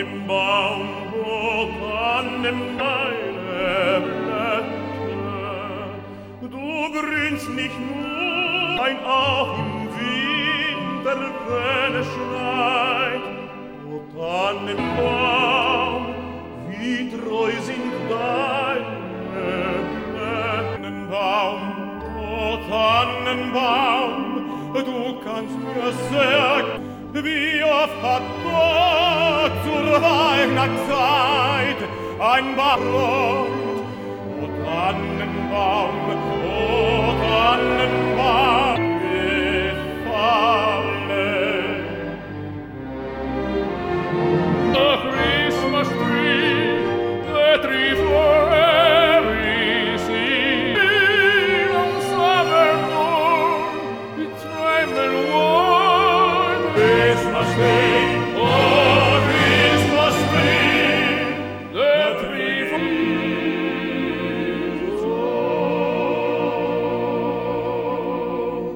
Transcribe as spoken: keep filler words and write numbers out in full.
Tannenbaum, o Tannenbeine Blätter, du grünst nicht nur ein auch im Winter, wenn es schneit. O Tannenbaum, wie treu sind deine Tannenbaum, o Tannenbaum, du kannst mir sagen, wie oft hat Gott zur Weihnachtszeit ein Baron, o Tannenbaum, o Tannenbaum, gefallen. The Christmas tree, the tree for every season, on summer morn, it's time and warm. Christmas Day.